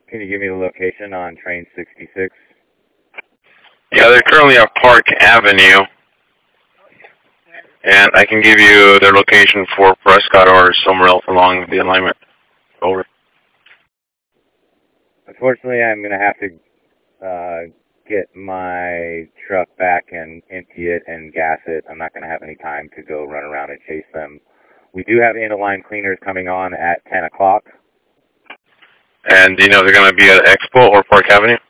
Can you give me the location on train 66? Yeah, they're currently at Park Avenue, and I can give you their location for Prescott or somewhere else along the alignment. Over. Unfortunately, I'm going to have to get my truck back and empty it and gas it. I'm not going to have any time to go run around and chase them. We do have end-of-line cleaners coming on at 10 o'clock. And do you know if they're going to be at Expo or Park Avenue?